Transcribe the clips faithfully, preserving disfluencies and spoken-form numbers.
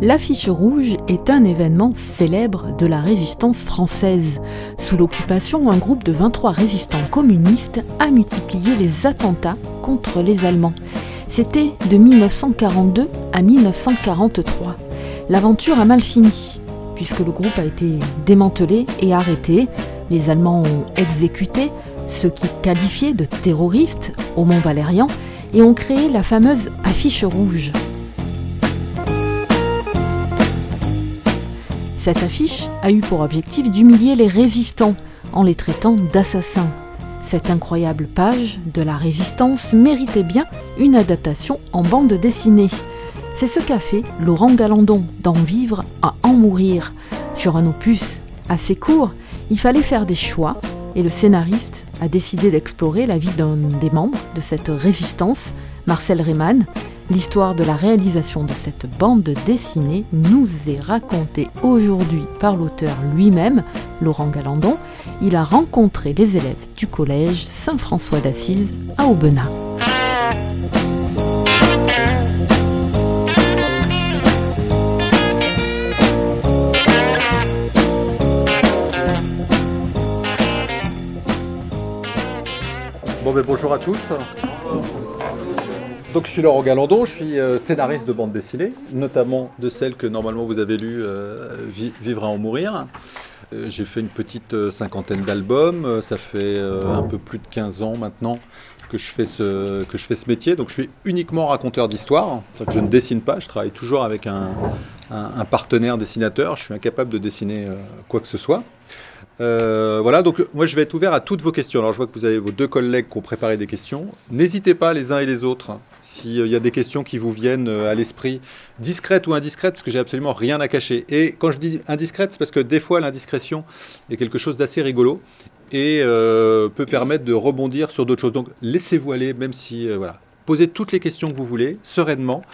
L'affiche rouge est un événement célèbre de la résistance française. Sous l'occupation, un groupe de vingt-trois résistants communistes a multiplié les attentats contre les Allemands. C'était de mille neuf cent quarante-deux à mille neuf cent quarante-trois. L'aventure a mal fini, puisque le groupe a été démantelé et arrêté. Les Allemands ont exécuté ceux qui qualifiaient de terroristes au Mont Valérien et ont créé la fameuse affiche rouge. Cette affiche a eu pour objectif d'humilier les résistants en les traitant d'assassins. Cette incroyable page de la résistance méritait bien une adaptation en bande dessinée. C'est ce qu'a fait Laurent Galandon d'En vivre à en mourir. Sur un opus assez court, il fallait faire des choix et le scénariste a décidé d'explorer la vie d'un des membres de cette résistance, Marcel Reymann. L'histoire de la réalisation de cette bande dessinée nous est racontée aujourd'hui par l'auteur lui-même, Laurent Galandon. Il a rencontré les élèves du collège Saint-François d'Assise à Aubenas. Bon ben bonjour à tous. Donc je suis Laurent Galandon, je suis euh, scénariste de bande dessinée, notamment de celle que normalement vous avez lue, euh, Vivre à en mourir. Euh, j'ai fait une petite euh, cinquantaine d'albums, euh, ça fait euh, un peu plus de quinze ans maintenant que je fais ce, que je fais ce métier. Donc je suis uniquement raconteur d'histoire, c'est-à-dire que je ne dessine pas, je travaille toujours avec un, un, un partenaire dessinateur, je suis incapable de dessiner euh, quoi que ce soit. Euh, voilà, donc moi je vais être ouvert à toutes vos questions. Alors je vois que vous avez vos deux collègues qui ont préparé des questions. N'hésitez pas les uns et les autres, s'il y a des questions qui vous viennent à l'esprit, discrètes ou indiscrètes, parce que j'ai absolument rien à cacher. Et quand je dis indiscrète, c'est parce que des fois l'indiscrétion est quelque chose d'assez rigolo et euh, peut permettre de rebondir sur d'autres choses. Donc laissez-vous aller, même si, euh, voilà, posez toutes les questions que vous voulez, sereinement,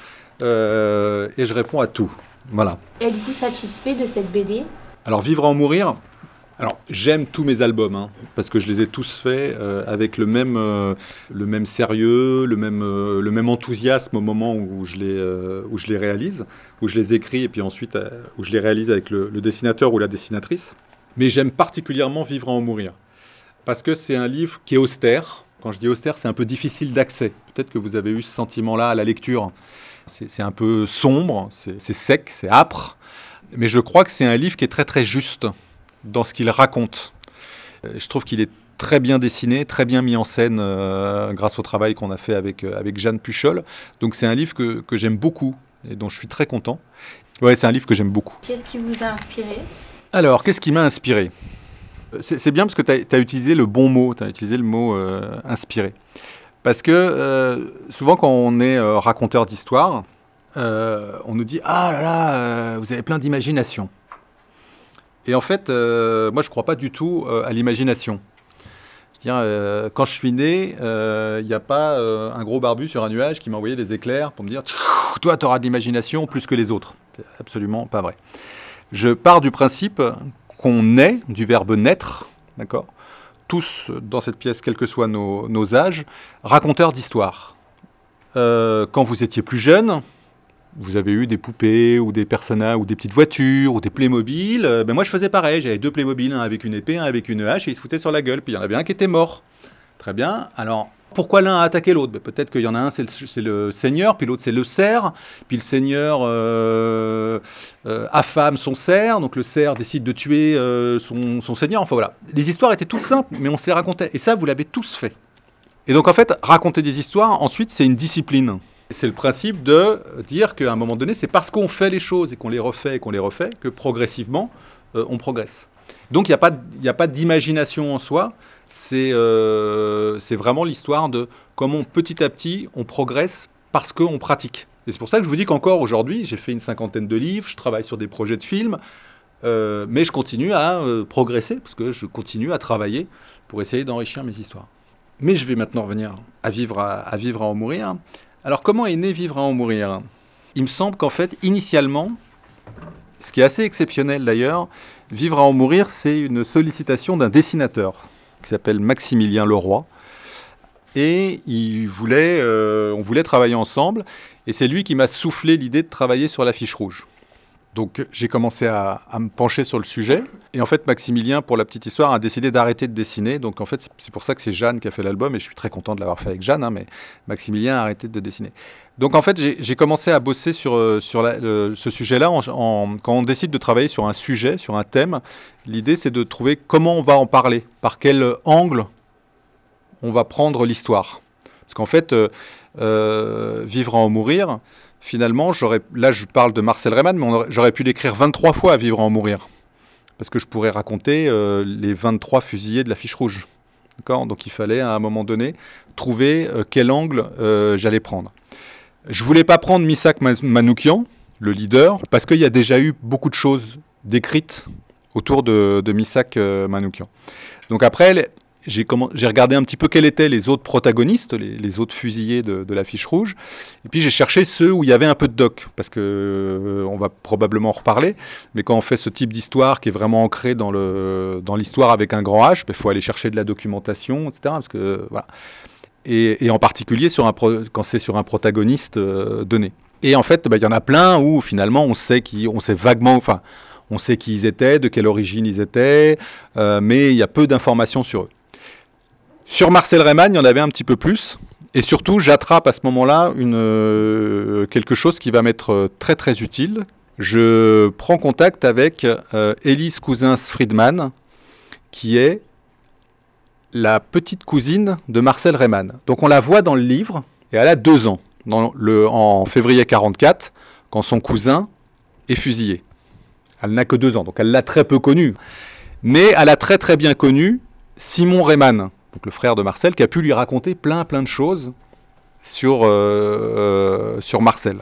euh, et je réponds à tout. Voilà. Êtes-vous satisfait de cette B D ? Alors Vivre à en mourir. Alors, j'aime tous mes albums, hein, parce que je les ai tous faits euh, avec le même, euh, le même sérieux, le même, euh, le même enthousiasme au moment où je, les, euh, où je les réalise, où je les écris et puis ensuite euh, où je les réalise avec le, le dessinateur ou la dessinatrice. Mais j'aime particulièrement Vivre à en mourir, parce que c'est un livre qui est austère. Quand je dis austère, c'est un peu difficile d'accès. Peut-être que vous avez eu ce sentiment-là à la lecture. C'est, c'est un peu sombre, c'est, c'est sec, c'est âpre, mais je crois que c'est un livre qui est très très juste dans ce qu'il raconte. Je trouve qu'il est très bien dessiné, très bien mis en scène euh, grâce au travail qu'on a fait avec, euh, avec Jeanne Puchol. Donc c'est un livre que, que j'aime beaucoup et dont je suis très content. Ouais, c'est un livre que j'aime beaucoup. Qu'est-ce qui vous a inspiré ? Alors, qu'est-ce qui m'a inspiré ? c'est, c'est bien parce que tu as utilisé le bon mot, tu as utilisé le mot euh, « inspiré ». Parce que euh, souvent quand on est euh, raconteur d'histoire, euh, on nous dit « Ah là là, euh, vous avez plein d'imagination ». Et en fait, euh, moi, je ne crois pas du tout euh, à l'imagination. Je veux dire, euh, quand je suis né, il euh, n'y a pas euh, un gros barbu sur un nuage qui m'a envoyé des éclairs pour me dire « Toi, tu auras de l'imagination plus que les autres ». C'est absolument pas vrai. Je pars du principe qu'on naît, du verbe naître, d'accord ? Tous dans cette pièce, quels que soient nos, nos âges, raconteurs d'histoire. Euh, quand vous étiez plus jeune, vous avez eu des poupées ou des personnages ou des petites voitures ou des Playmobil. Euh, ben moi, je faisais pareil. J'avais deux Playmobil, un avec une épée, un avec une hache, et ils se foutaient sur la gueule. Puis il y en avait un qui était mort. Très bien. Alors, pourquoi l'un a attaqué l'autre ? Ben, peut-être qu'il y en a un, c'est le, c'est le seigneur, puis l'autre, c'est le cerf. Puis le seigneur euh, euh, affame son cerf, donc le cerf décide de tuer euh, son, son seigneur. Enfin voilà. Les histoires étaient toutes simples, mais on se les racontait. Et ça, vous l'avez tous fait. Et donc, en fait, raconter des histoires, ensuite, c'est une discipline. C'est le principe de dire qu'à un moment donné, c'est parce qu'on fait les choses et qu'on les refait et qu'on les refait que progressivement, euh, on progresse. Donc, il n'y a pas, y a pas d'imagination en soi. C'est, euh, c'est vraiment l'histoire de comment petit à petit, on progresse parce qu'on pratique. Et c'est pour ça que je vous dis qu'encore aujourd'hui, j'ai fait une cinquantaine de livres, je travaille sur des projets de films, euh, mais je continue à euh, progresser parce que je continue à travailler pour essayer d'enrichir mes histoires. Mais je vais maintenant revenir à vivre à, à, vivre à en mourir. Alors, comment est né Vivre à en mourir ? Il me semble qu'en fait, initialement, ce qui est assez exceptionnel d'ailleurs, Vivre à en mourir, c'est une sollicitation d'un dessinateur qui s'appelle Maximilien Leroy. Et il voulait, euh, on voulait travailler ensemble. Et c'est lui qui m'a soufflé l'idée de travailler sur l'affiche rouge. Donc j'ai commencé à, à me pencher sur le sujet. Et en fait, Maximilien, pour la petite histoire, a décidé d'arrêter de dessiner. Donc en fait, c'est, c'est pour ça que c'est Jeanne qui a fait l'album. Et je suis très content de l'avoir fait avec Jeanne. Hein, mais Maximilien a arrêté de dessiner. Donc en fait, j'ai, j'ai commencé à bosser sur, sur la, le, ce sujet-là. En, en, quand on décide de travailler sur un sujet, sur un thème, l'idée c'est de trouver comment on va en parler, par quel angle on va prendre l'histoire. Parce qu'en fait, euh, euh, Vivre à en mourir, finalement, j'aurais, là je parle de Marcel Reymann, mais on aurait, j'aurais pu l'écrire vingt-trois fois à Vivre à en mourir. Parce que je pourrais raconter euh, les vingt-trois fusillés de la Fiche Rouge. D'accord ? Donc il fallait à un moment donné trouver euh, quel angle euh, j'allais prendre. Je ne voulais pas prendre Missak Manoukian, le leader, parce qu'il y a déjà eu beaucoup de choses décrites autour de, de Missak euh, Manoukian. Donc après, j'ai, comment, j'ai regardé un petit peu quels étaient les autres protagonistes, les, les autres fusillés de, de la Fiche Rouge, et puis j'ai cherché ceux où il y avait un peu de doc, parce qu'on euh, va probablement en reparler, mais quand on fait ce type d'histoire qui est vraiment ancrée dans, le, dans l'histoire avec un grand H, il faut aller chercher de la documentation, et cetera. Parce que, voilà. Et, et en particulier sur un pro, quand c'est sur un protagoniste euh, donné. Et en fait, bah, y en a plein où finalement on sait, qui, on sait vaguement, enfin, on sait qui ils étaient, de quelle origine ils étaient, euh, mais il y a peu d'informations sur eux. Sur Marcel Reymann, il y en avait un petit peu plus. Et surtout, j'attrape à ce moment-là une, euh, quelque chose qui va m'être très très utile. Je prends contact avec euh, Élise Cousins-Friedman, qui est la petite cousine de Marcel Reymann. Donc on la voit dans le livre, et elle a deux ans, dans le, en février quarante-quatre, quand son cousin est fusillé. Elle n'a que deux ans, donc elle l'a très peu connu. Mais elle a très très bien connu Simon Reymann, donc le frère de Marcel, qui a pu lui raconter plein plein de choses sur, euh, euh, sur Marcel.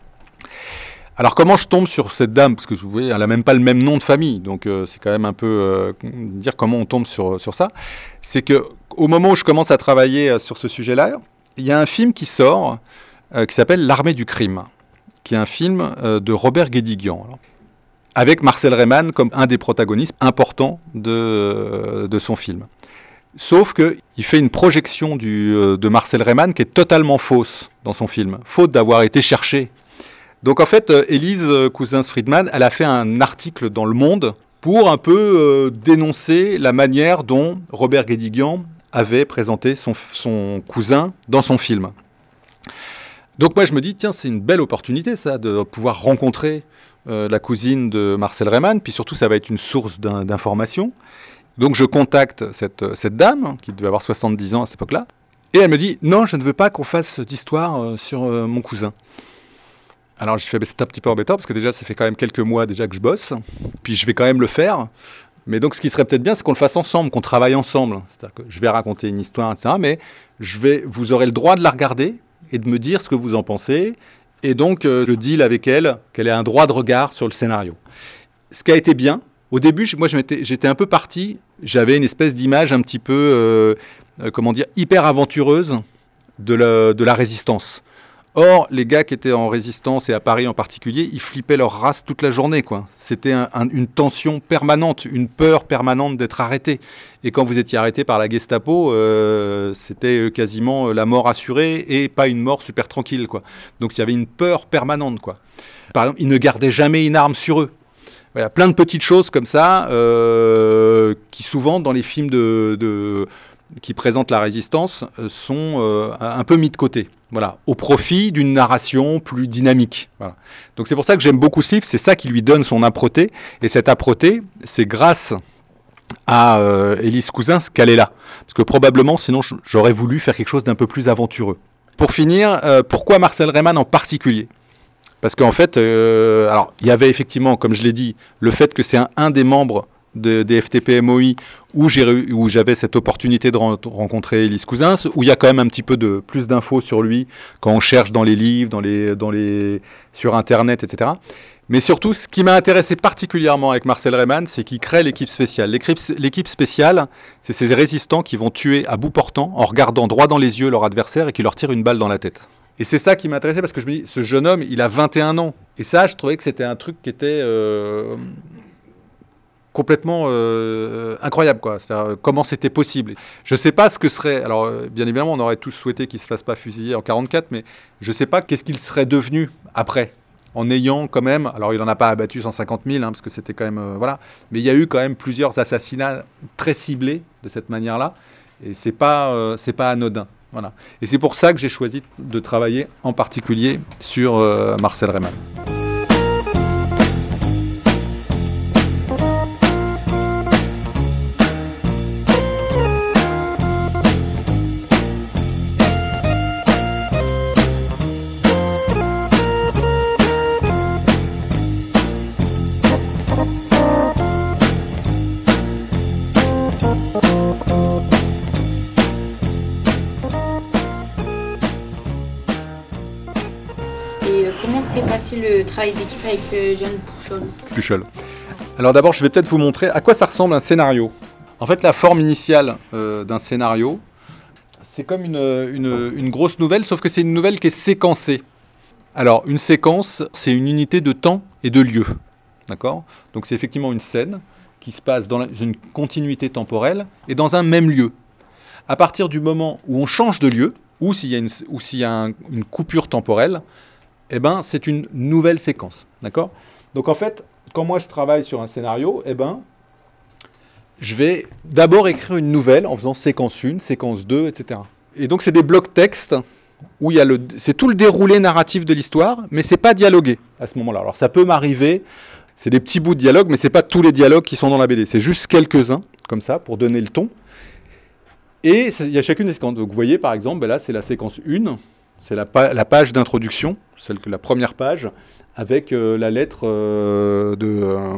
Alors comment je tombe sur cette dame ? Parce que vous voyez, elle n'a même pas le même nom de famille, donc euh, c'est quand même un peu euh, dire comment on tombe sur, sur ça. C'est qu'au moment où je commence à travailler sur ce sujet-là, il y a un film qui sort, euh, qui s'appelle L'Armée du crime, qui est un film euh, de Robert Guédiguian, alors, avec Marcel Reymann comme un des protagonistes importants de, euh, de son film. Sauf qu'il fait une projection du, euh, de Marcel Reymann qui est totalement fausse dans son film, faute d'avoir été cherchée. Donc en fait, Élise Cousins-Friedman, elle a fait un article dans Le Monde pour un peu euh, dénoncer la manière dont Robert Guédiguian avait présenté son, son cousin dans son film. Donc moi je me dis, tiens, c'est une belle opportunité ça, de pouvoir rencontrer euh, la cousine de Marcel Reymann, puis surtout ça va être une source d'un, d'information. Donc je contacte cette, cette dame, qui devait avoir soixante-dix ans à cette époque-là, et elle me dit, non, je ne veux pas qu'on fasse d'histoire euh, sur euh, mon cousin. Alors je fais, bah, c'est un petit peu embêtant, parce que déjà ça fait quand même quelques mois déjà que je bosse, puis je vais quand même le faire. Mais donc ce qui serait peut-être bien, c'est qu'on le fasse ensemble, qu'on travaille ensemble. C'est-à-dire que je vais raconter une histoire, et cetera. Mais je vais, vous aurez le droit de la regarder et de me dire ce que vous en pensez. Et donc euh, je deal avec elle qu'elle ait un droit de regard sur le scénario. Ce qui a été bien, au début, moi je m'étais, j'étais un peu parti, j'avais une espèce d'image un petit peu, euh, euh, comment dire, hyper aventureuse de la, de la résistance. Or, les gars qui étaient en résistance, et à Paris en particulier, ils flippaient leur race toute la journée, quoi. C'était un, un, une tension permanente, une peur permanente d'être arrêté. Et quand vous étiez arrêté par la Gestapo, euh, c'était quasiment la mort assurée et pas une mort super tranquille, quoi. Donc il y avait une peur permanente, quoi. Par exemple, ils ne gardaient jamais une arme sur eux. Voilà, plein de petites choses comme ça, euh, qui souvent, dans les films de... de qui présentent la résistance, sont euh, un peu mis de côté, voilà, au profit d'une narration plus dynamique. Voilà. Donc c'est pour ça que j'aime beaucoup ce livre, c'est ça qui lui donne son âpreté, et cette âpreté, c'est grâce à euh, Élise Cousins qu'elle est là. Parce que probablement, sinon, j'aurais voulu faire quelque chose d'un peu plus aventureux. Pour finir, euh, pourquoi Marcel Reymann en particulier ? Parce qu'en fait, euh, alors, il y avait effectivement, comme je l'ai dit, le fait que c'est un, un des membres De, des F T P M O I où, j'ai, où j'avais cette opportunité de ren- rencontrer Élise Cousins, où il y a quand même un petit peu de, plus d'infos sur lui quand on cherche dans les livres, dans les, dans les, sur Internet, et cetera. Mais surtout, ce qui m'a intéressé particulièrement avec Marcel Reymann, c'est qu'il crée l'équipe spéciale. L'équipe, l'équipe spéciale, c'est ces résistants qui vont tuer à bout portant en regardant droit dans les yeux leur adversaire et qui leur tirent une balle dans la tête. Et c'est ça qui m'intéressait parce que je me dis, ce jeune homme, il a vingt et un ans. Et ça, je trouvais que c'était un truc qui était... Euh, complètement euh, incroyable, quoi. C'est-à-dire, comment c'était possible. Je ne sais pas ce que serait... Alors, euh, bien évidemment, on aurait tous souhaité qu'il ne se fasse pas fusiller en quarante-quatre, mais je ne sais pas qu'est-ce qu'il serait devenu après. en ayant quand même, alors il n'en a pas abattu cent cinquante mille, hein, parce que c'était quand même, euh, voilà, mais il y a eu quand même plusieurs assassinats très ciblés de cette manière-là, et c'est pas, euh, c'est pas anodin. Voilà. Et c'est pour ça que j'ai choisi de travailler en particulier sur euh, Marcel Reymann. Comment s'est passé le travail d'équipe avec euh, Jeanne Pouchol Puchol. Alors d'abord, je vais peut-être vous montrer à quoi ça ressemble un scénario. En fait, la forme initiale euh, d'un scénario, c'est comme une, une, une grosse nouvelle, sauf que c'est une nouvelle qui est séquencée. Alors, une séquence, c'est une unité de temps et de lieu. D'accord ? Donc c'est effectivement une scène qui se passe dans une continuité temporelle et dans un même lieu. À partir du moment où on change de lieu, ou s'il y a une, ou s'il y a un, une coupure temporelle, eh ben, c'est une nouvelle séquence, d'accord ? Donc en fait, quand moi je travaille sur un scénario, eh ben, je vais d'abord écrire une nouvelle en faisant séquence un, séquence deux, et cetera. Et donc c'est des blocs textes où il y a le, c'est tout le déroulé narratif de l'histoire, mais c'est pas dialogué à ce moment-là. Alors ça peut m'arriver, c'est des petits bouts de dialogue, mais c'est pas tous les dialogues qui sont dans la B D, c'est juste quelques-uns comme ça pour donner le ton. Et il y a chacune des séquences. Donc vous voyez par exemple, ben là c'est la séquence un. C'est la, pa- la page d'introduction, celle que la première page, avec euh, la lettre euh, de, euh,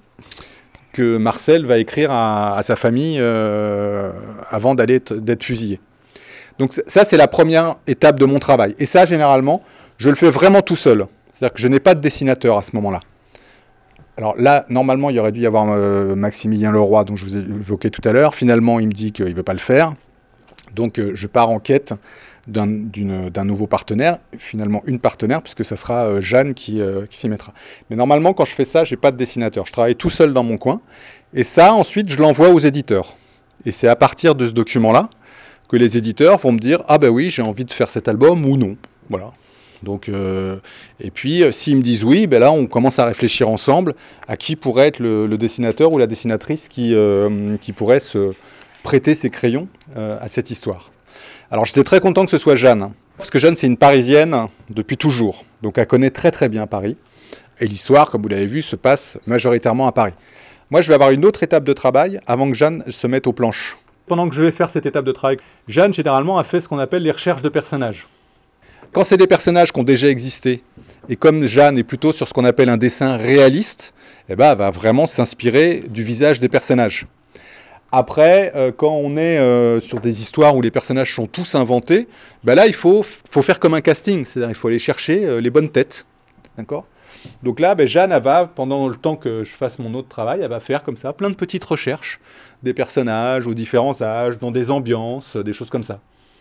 que Marcel va écrire à, à sa famille euh, avant d'aller t- d'être fusillé. Donc ça, c'est la première étape de mon travail. Et ça, généralement, je le fais vraiment tout seul. C'est-à-dire que je n'ai pas de dessinateur à ce moment-là. Alors là, normalement, il y aurait dû y avoir euh, Maximilien Leroy, dont je vous ai évoqué tout à l'heure. Finalement, il me dit qu'il ne veut pas le faire. Donc euh, je pars en quête D'un, d'une, d'un nouveau partenaire, finalement une partenaire, puisque ça sera euh, Jeanne qui, euh, qui s'y mettra. Mais normalement, quand je fais ça, j'ai pas de dessinateur. Je travaille tout seul dans mon coin. Et ça, ensuite, je l'envoie aux éditeurs. Et c'est à partir de ce document-là que les éditeurs vont me dire « Ah ben oui, j'ai envie de faire cet album » ou non. Voilà. Donc, euh, et puis, euh, s'ils me disent oui, ben là, on commence à réfléchir ensemble à qui pourrait être le, le dessinateur ou la dessinatrice qui, euh, qui pourrait se prêter ses crayons euh, à cette histoire. Alors j'étais très content que ce soit Jeanne, parce que Jeanne c'est une Parisienne depuis toujours, donc elle connaît très très bien Paris, et l'histoire, comme vous l'avez vu, se passe majoritairement à Paris. Moi je vais avoir une autre étape de travail avant que Jeanne se mette aux planches. Pendant que je vais faire cette étape de travail, Jeanne généralement a fait ce qu'on appelle les recherches de personnages. Quand c'est des personnages qui ont déjà existé, et comme Jeanne est plutôt sur ce qu'on appelle un dessin réaliste, eh ben, elle va vraiment s'inspirer du visage des personnages. Après, euh, quand on est euh, sur des histoires où les personnages sont tous inventés, ben là, il faut, faut faire comme un casting. C'est-à-dire il faut aller chercher euh, les bonnes têtes. D'accord ? Donc là, ben, Jeanne, elle va, pendant le temps que je fasse mon autre travail, elle va faire comme ça, plein de petites recherches des personnages aux différents âges, dans des ambiances, des choses comme ça.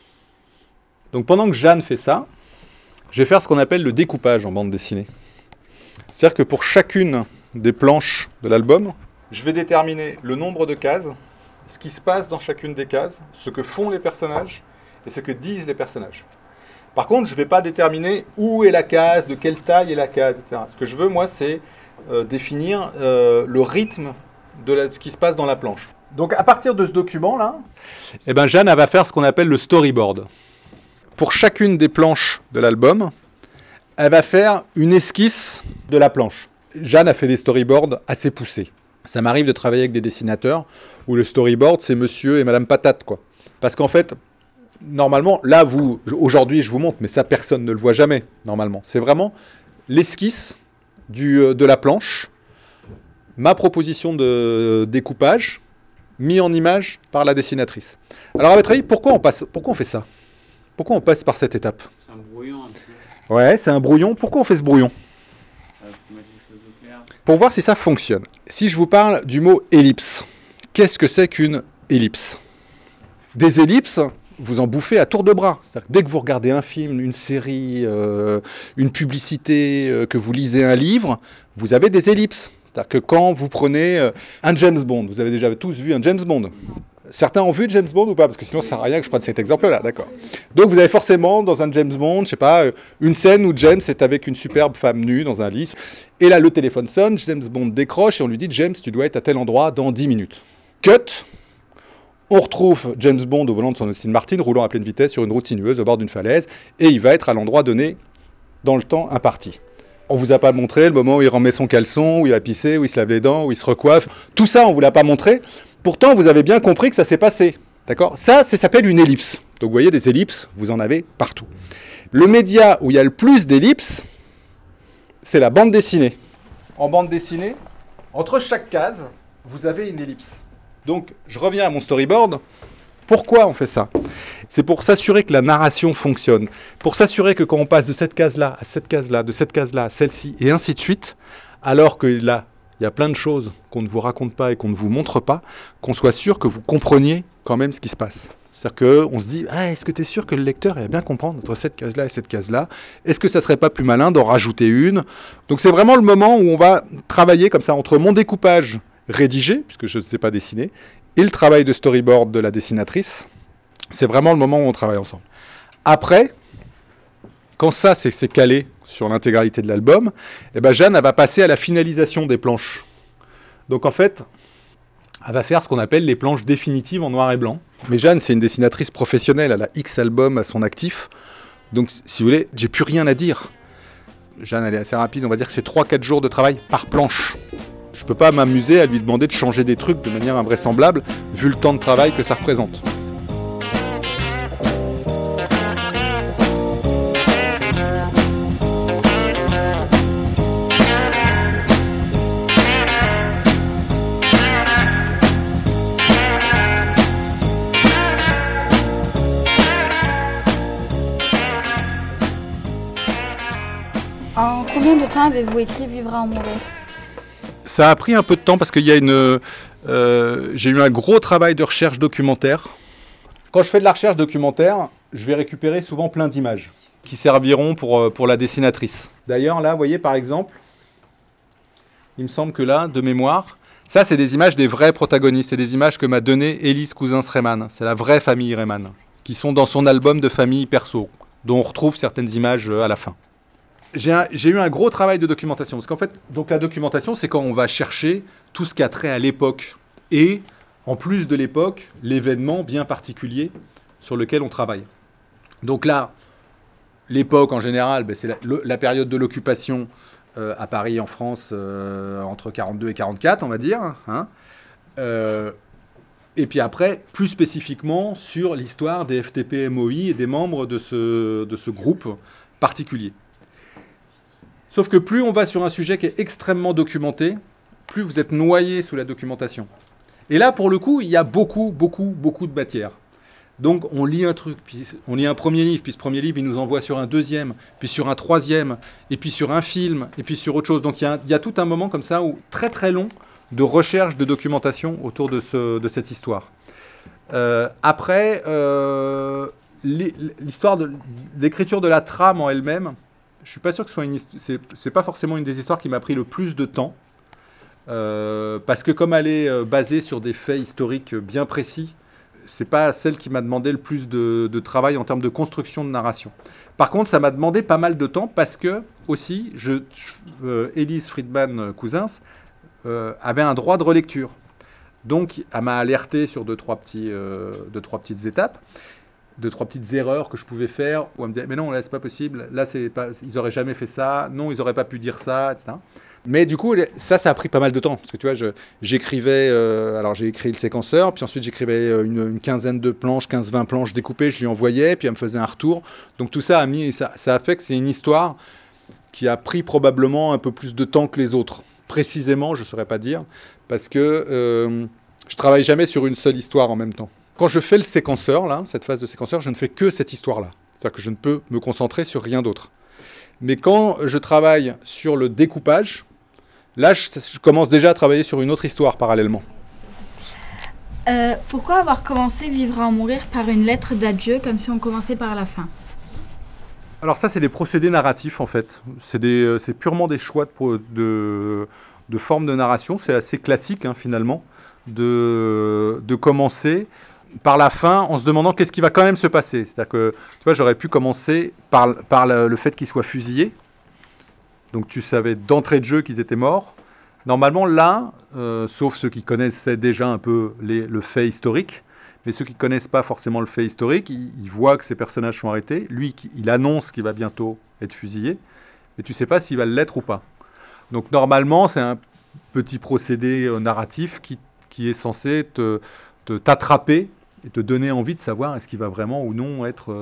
Donc pendant que Jeanne fait ça, je vais faire ce qu'on appelle le découpage en bande dessinée. C'est-à-dire que pour chacune des planches de l'album, je vais déterminer le nombre de cases, ce qui se passe dans chacune des cases, ce que font les personnages et ce que disent les personnages. Par contre, je ne vais pas déterminer où est la case, de quelle taille est la case, et cetera. Ce que je veux, moi, c'est euh, définir euh, le rythme de la, ce qui se passe dans la planche. Donc, à partir de ce document-là, eh ben, Jeanne elle va faire ce qu'on appelle le storyboard. Pour chacune des planches de l'album, elle va faire une esquisse de la planche. Jeanne a fait des storyboards assez poussés. Ça m'arrive de travailler avec des dessinateurs où le storyboard, c'est monsieur et madame patate, quoi. Parce qu'en fait, normalement, là, vous, aujourd'hui, je vous montre, mais ça, personne ne le voit jamais, normalement. C'est vraiment l'esquisse du, de la planche, ma proposition de découpage, mis en image par la dessinatrice. Alors, à votre avis, pourquoi on, passe, pourquoi on fait ça ? Pourquoi on passe par cette étape ? C'est un brouillon un peu. Ouais, c'est un brouillon. Pourquoi on fait ce brouillon ? Pour voir si ça fonctionne. Si je vous parle du mot ellipse, qu'est-ce que c'est qu'une ellipse ? Des ellipses, vous en bouffez à tour de bras. C'est-à-dire que dès que vous regardez un film, une série, euh, une publicité, euh, que vous lisez un livre, vous avez des ellipses. C'est-à-dire que quand vous prenez euh, un James Bond, vous avez déjà tous vu un James Bond. Certains ont vu James Bond ou pas? Parce que sinon, ça sert à rien que je prenne cet exemple-là, d'accord. Donc, vous avez forcément, dans un James Bond, je sais pas, une scène où James est avec une superbe femme nue dans un lit. Et là, le téléphone sonne, James Bond décroche et on lui dit « James, tu dois être à tel endroit dans dix minutes. » Cut. On retrouve James Bond au volant de son Aston Martin, roulant à pleine vitesse sur une route sinueuse au bord d'une falaise. Et il va être à l'endroit donné dans le temps imparti. On vous a pas montré le moment où il remet son caleçon, où il a pissé, où il se lave les dents, où il se recoiffe. Tout ça, on vous l'a pas montré. Pourtant, vous avez bien compris que ça s'est passé. D'accord ? Ça, ça s'appelle une ellipse. Donc, vous voyez, des ellipses, vous en avez partout. Le média où il y a le plus d'ellipses, c'est la bande dessinée. En bande dessinée, entre chaque case, vous avez une ellipse. Donc, je reviens à mon storyboard. Pourquoi on fait ça ? C'est pour s'assurer que la narration fonctionne. Pour s'assurer que quand on passe de cette case-là à cette case-là, de cette case-là à celle-ci, et ainsi de suite, alors que là, il y a plein de choses qu'on ne vous raconte pas et qu'on ne vous montre pas, qu'on soit sûr que vous compreniez quand même ce qui se passe. C'est-à-dire qu'on se dit, ah, est-ce que tu es sûr que le lecteur va bien comprendre entre cette case-là et cette case-là ? Est-ce que ça ne serait pas plus malin d'en rajouter une ? Donc c'est vraiment le moment où on va travailler comme ça entre mon découpage rédigé, puisque je ne sais pas dessiner, et le travail de storyboard de la dessinatrice. C'est vraiment le moment où on travaille ensemble. Après, quand ça c'est, c'est calé sur l'intégralité de l'album, eh ben Jeanne, elle va passer à la finalisation des planches. Donc en fait, elle va faire ce qu'on appelle les planches définitives en noir et blanc. Mais Jeanne, c'est une dessinatrice professionnelle, elle a X albums à son actif. Donc si vous voulez, j'ai plus rien à dire. Jeanne, elle est assez rapide, on va dire que c'est trois à quatre jours de travail par planche. Je peux pas m'amuser à lui demander de changer des trucs de manière invraisemblable, vu le temps de travail que ça représente. En combien de temps avez-vous écrit Vivre à en mourir ? Ça a pris un peu de temps parce qu'il y a une, euh, j'ai eu un gros travail de recherche documentaire. Quand je fais de la recherche documentaire, je vais récupérer souvent plein d'images qui serviront pour, pour la dessinatrice. D'ailleurs, là, vous voyez, par exemple, il me semble que là, de mémoire, ça, c'est des images des vrais protagonistes. C'est des images que m'a donné Élise Cousins-Reymann. C'est la vraie famille Reymann, qui sont dans son album de famille perso, dont on retrouve certaines images à la fin. J'ai, un, j'ai eu un gros travail de documentation, parce qu'en fait, donc la documentation, c'est quand on va chercher tout ce qui a trait à l'époque, et, en plus de l'époque, l'événement bien particulier sur lequel on travaille. Donc là, l'époque, en général, ben c'est la, le, la période de l'occupation euh, à Paris, en France, euh, entre quarante-deux et quarante-quatre, on va dire. Hein, euh, et puis après, plus spécifiquement, sur l'histoire des F T P M O I et des membres de ce, de ce groupe particulier. Sauf que plus on va sur un sujet qui est extrêmement documenté, plus vous êtes noyé sous la documentation. Et là, pour le coup, il y a beaucoup, beaucoup, beaucoup de matière. Donc, on lit un truc, puis on lit un premier livre, puis ce premier livre, il nous envoie sur un deuxième, puis sur un troisième, et puis sur un film, et puis sur autre chose. Donc, il y a, il y a tout un moment comme ça, où, très très long, de recherche, de documentation autour de, ce, de cette histoire. Euh, après, euh, l'histoire de l'écriture de la trame en elle-même, je suis pas sûr que ce soit une c'est, c'est pas forcément une des histoires qui m'a pris le plus de temps, euh, parce que comme elle est euh, basée sur des faits historiques bien précis, c'est pas celle qui m'a demandé le plus de, de travail en termes de construction de narration. Par contre, ça m'a demandé pas mal de temps parce que aussi, je, euh, Élise Friedman-Cousins euh, avait un droit de relecture, donc elle m'a alerté sur deux trois petits, euh, deux trois petites étapes. Deux, trois petites erreurs que je pouvais faire, où elle me disait, mais non, là, c'est pas possible, là, c'est pas, ils auraient jamais fait ça, non, ils auraient pas pu dire ça, et cetera. Mais du coup, ça, ça a pris pas mal de temps, parce que tu vois, je, j'écrivais, euh, alors j'ai écrit le séquenceur, puis ensuite j'écrivais une, une quinzaine de planches, quinze vingt planches découpées, je lui envoyais, puis elle me faisait un retour. Donc tout ça a mis, ça, ça a fait que c'est une histoire qui a pris probablement un peu plus de temps que les autres. Précisément, je saurais pas dire, parce que euh, je travaille jamais sur une seule histoire en même temps. Quand je fais le séquenceur, là, cette phase de séquenceur, je ne fais que cette histoire-là. C'est-à-dire que je ne peux me concentrer sur rien d'autre. Mais quand je travaille sur le découpage, là, je, je commence déjà à travailler sur une autre histoire parallèlement. Euh, pourquoi avoir commencé Vivre à en mourir par une lettre d'adieu, comme si on commençait par la fin ? Alors ça, c'est des procédés narratifs, en fait. C'est, des, c'est purement des choix de, de, de forme de narration. C'est assez classique, hein, finalement. de, de commencer par la fin en se demandant qu'est-ce qui va quand même se passer. C'est-à-dire que, tu vois, j'aurais pu commencer par, par le, le fait qu'ils soient fusillés. Donc tu savais d'entrée de jeu qu'ils étaient morts. Normalement, là, euh, sauf ceux qui connaissaient déjà un peu les, le fait historique, mais ceux qui ne connaissent pas forcément le fait historique, ils, ils voient que ces personnages sont arrêtés. Lui, il annonce qu'il va bientôt être fusillé, mais tu ne sais pas s'il va l'être ou pas. Donc normalement, c'est un petit procédé euh, narratif qui, qui est censé te, te, t'attraper et te donner envie de savoir est-ce qu'il va vraiment ou non être,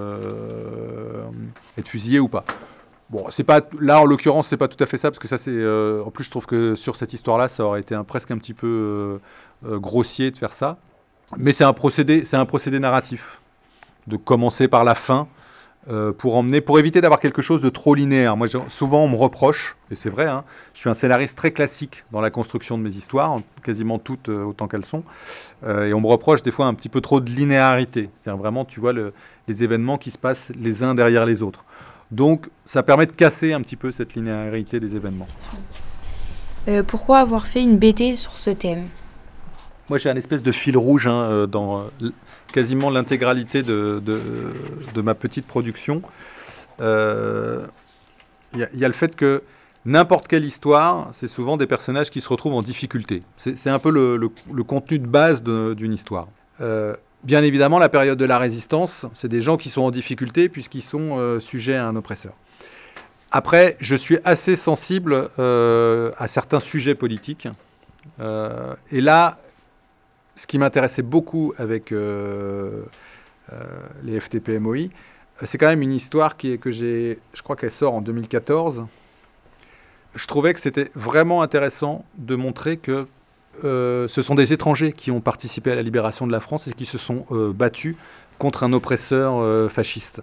euh, être fusillé ou pas. Bon, c'est pas, là en l'occurrence, c'est pas tout à fait ça, parce que ça c'est... Euh, en plus, je trouve que sur cette histoire-là, ça aurait été un, presque un petit peu euh, euh, grossier de faire ça. Mais c'est un procédé, c'est un procédé narratif, de commencer par la fin, euh, pour emmener, pour éviter d'avoir quelque chose de trop linéaire. Moi, souvent, on me reproche, et c'est vrai, hein, je suis un scénariste très classique dans la construction de mes histoires, quasiment toutes euh, autant qu'elles sont, euh, et on me reproche des fois un petit peu trop de linéarité. C'est-à-dire vraiment, tu vois, le, les événements qui se passent les uns derrière les autres. Donc, ça permet de casser un petit peu cette linéarité des événements. Euh, pourquoi avoir fait une B D sur ce thème ? Moi, j'ai un espèce de fil rouge hein, dans euh, quasiment l'intégralité de, de, de ma petite production. Il euh, y, y a le fait que n'importe quelle histoire, c'est souvent des personnages qui se retrouvent en difficulté. C'est, c'est un peu le, le, le contenu de base de, d'une histoire. Euh, bien évidemment, la période de la Résistance, c'est des gens qui sont en difficulté puisqu'ils sont euh, sujets à un oppresseur. Après, je suis assez sensible euh, à certains sujets politiques. Euh, et là, ce qui m'intéressait beaucoup avec euh, euh, les F T P M O I, c'est quand même une histoire qui est, que j'ai, je crois qu'elle sort en deux mille quatorze. Je trouvais que c'était vraiment intéressant de montrer que euh, ce sont des étrangers qui ont participé à la libération de la France et qui se sont euh, battus contre un oppresseur euh, fasciste.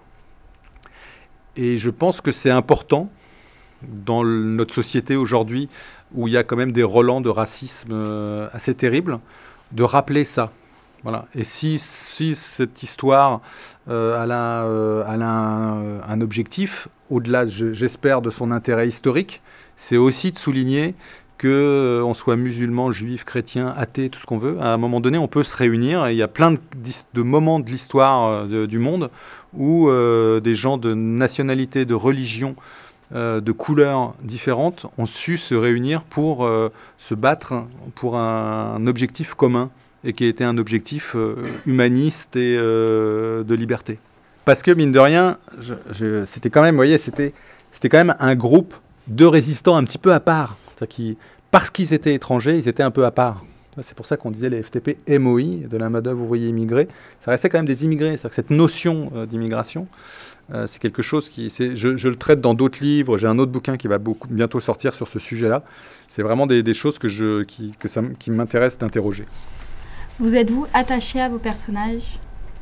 Et je pense que c'est important dans le, notre société aujourd'hui, où il y a quand même des relents de racisme euh, assez terribles, de rappeler ça. Voilà. Et si, si cette histoire euh, elle a, euh, elle a un, un objectif, au-delà, je, j'espère, de son intérêt historique, c'est aussi de souligner qu'on euh, soit musulman, juif, chrétien, athée, tout ce qu'on veut. À un moment donné, on peut se réunir. Et il y a plein de, de moments de l'histoire euh, de, du monde où euh, des gens de nationalité, de religion, Euh, de couleurs différentes ont su se réunir pour euh, se battre pour un, un objectif commun et qui était un objectif euh, humaniste et euh, de liberté. Parce que mine de rien, je, je, c'était quand même, vous voyez, c'était, c'était quand même un groupe de résistants un petit peu à part. C'est-à-dire qu'ils, parce qu'ils étaient étrangers, ils étaient un peu à part. C'est pour ça qu'on disait les F T P M O I, de la main-d'œuvre ouvrier immigré. Ça restait quand même des immigrés. C'est-à-dire que cette notion euh, d'immigration, Euh, c'est quelque chose qui... C'est, je, je le traite dans d'autres livres. J'ai un autre bouquin qui va beaucoup, bientôt sortir sur ce sujet-là. C'est vraiment des, des choses que je, qui, que ça, qui m'intéresse d'interroger. Vous êtes-vous attaché à vos personnages ?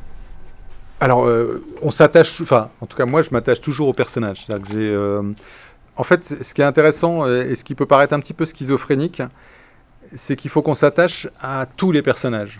Alors, euh, on s'attache... Enfin, en tout cas, moi, je m'attache toujours aux personnages. C'est-à-dire que j'ai... Euh, en fait, ce qui est intéressant et ce qui peut paraître un petit peu schizophrénique, c'est qu'il faut qu'on s'attache à tous les personnages.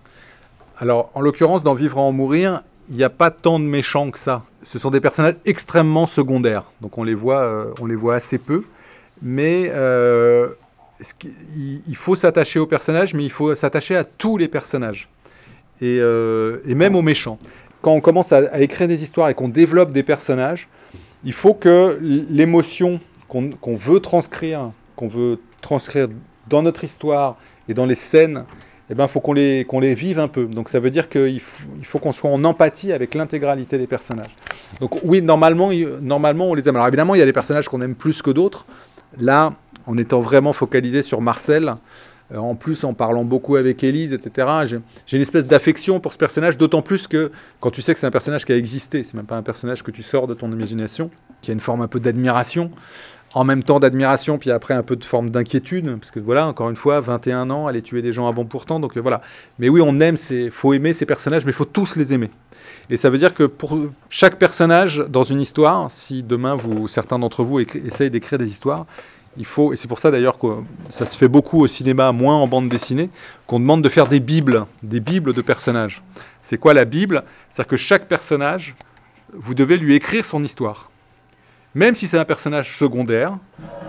Alors, en l'occurrence, dans Vivre à en mourir, il n'y a pas tant de méchants que ça. Ce sont des personnages extrêmement secondaires, donc on les voit, euh, on les voit assez peu. Mais euh, ce qui, il, il faut s'attacher aux personnages, mais il faut s'attacher à tous les personnages, et, euh, et même aux méchants. Quand on commence à, à écrire des histoires et qu'on développe des personnages, il faut que l'émotion qu'on, qu'on veut transcrire, qu'on veut transcrire dans notre histoire et dans les scènes, eh ben, faut qu'on les, qu'on les vive un peu. Donc ça veut dire qu'il faut, il faut qu'on soit en empathie avec l'intégralité des personnages. Donc oui, normalement, il, normalement, on les aime. Alors évidemment, il y a des personnages qu'on aime plus que d'autres. Là, en étant vraiment focalisé sur Marcel, euh, en plus en parlant beaucoup avec Élise, et cetera, j'ai, j'ai une espèce d'affection pour ce personnage, d'autant plus que quand tu sais que c'est un personnage qui a existé, c'est même pas un personnage que tu sors de ton imagination, qui a une forme un peu d'admiration, en même temps d'admiration, puis après un peu de forme d'inquiétude, parce que voilà, encore une fois, vingt et un ans, aller tuer des gens à bon portant, donc euh, voilà. Mais oui, on aime, il faut aimer ces personnages, mais il faut tous les aimer. Et ça veut dire que pour chaque personnage dans une histoire, si demain, vous, certains d'entre vous écri- essayent d'écrire des histoires, il faut, et c'est pour ça d'ailleurs que ça se fait beaucoup au cinéma, moins en bande dessinée, qu'on demande de faire des bibles, des bibles de personnages. C'est quoi la Bible ? C'est-à-dire que chaque personnage, vous devez lui écrire son histoire. Même si c'est un personnage secondaire,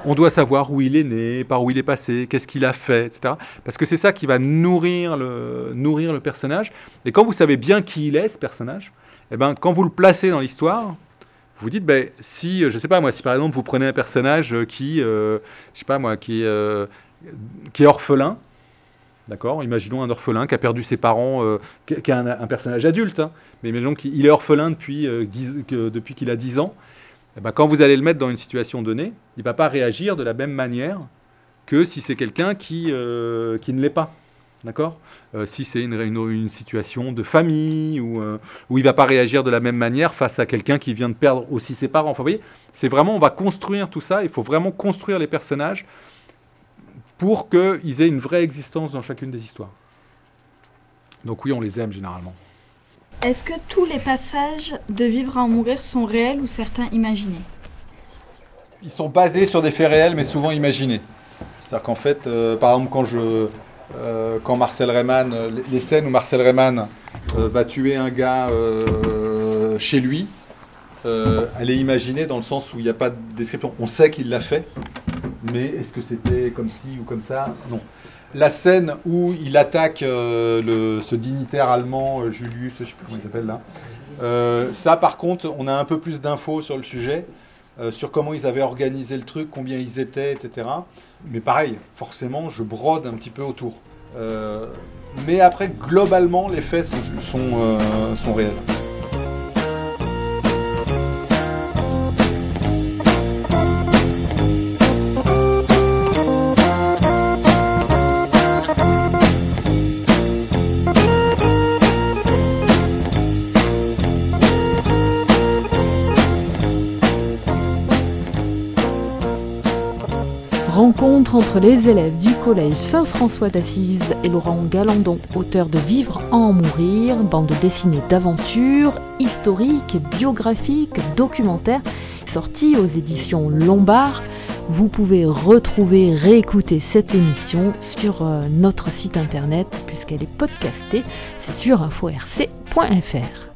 On doit savoir où il est né, par où il est passé, qu'est-ce qu'il a fait, et cetera. Parce que c'est ça qui va nourrir le, nourrir le personnage. Et quand vous savez bien qui il est, ce personnage, eh ben, quand vous le placez dans l'histoire, vous dites, ben, si, je sais pas moi, si par exemple vous prenez un personnage qui, euh, je sais pas moi, qui, euh, qui est orphelin, d'accord, imaginons un orphelin qui a perdu ses parents, euh, qui, qui est un, un personnage adulte, hein, mais imaginons qu'il est orphelin depuis, euh, dix, que, depuis qu'il a dix ans, eh ben, quand vous allez le mettre dans une situation donnée, il ne va pas réagir de la même manière que si c'est quelqu'un qui, euh, qui ne l'est pas. D'accord ? euh, Si c'est une, une, une situation de famille, ou, euh, où il ne va pas réagir de la même manière face à quelqu'un qui vient de perdre aussi ses parents. Enfin, vous voyez, c'est vraiment, on va construire tout ça, il faut vraiment construire les personnages pour qu'ils aient une vraie existence dans chacune des histoires. Donc oui, on les aime généralement. Est-ce que tous les passages de Vivre à en mourir sont réels ou certains imaginés ? Ils sont basés sur des faits réels, mais souvent imaginés. C'est-à-dire qu'en fait, euh, par exemple, quand, je, euh, quand Marcel Reymann, les, les scènes où Marcel Reymann euh, va tuer un gars euh, chez lui, euh, elle est imaginée dans le sens où il n'y a pas de description. On sait qu'il l'a fait, mais est-ce que c'était comme ci ou comme ça ? Non. La scène où il attaque euh, le, ce dignitaire allemand, euh, Julius, je ne sais plus comment il s'appelle là, euh, ça par contre, on a un peu plus d'infos sur le sujet, euh, sur comment ils avaient organisé le truc, combien ils étaient, et cetera. Mais pareil, forcément, je brode un petit peu autour. Euh, mais après, globalement, les faits sont, sont, euh, sont réels. Rencontre entre les élèves du collège Saint-François d'Assise et Laurent Galandon, auteur de Vivre à en mourir, bande dessinée d'aventure, historique, biographique, documentaire, sortie aux éditions Lombard. Vous pouvez retrouver, réécouter cette émission sur notre site internet puisqu'elle est podcastée, c'est sur info r c point f r.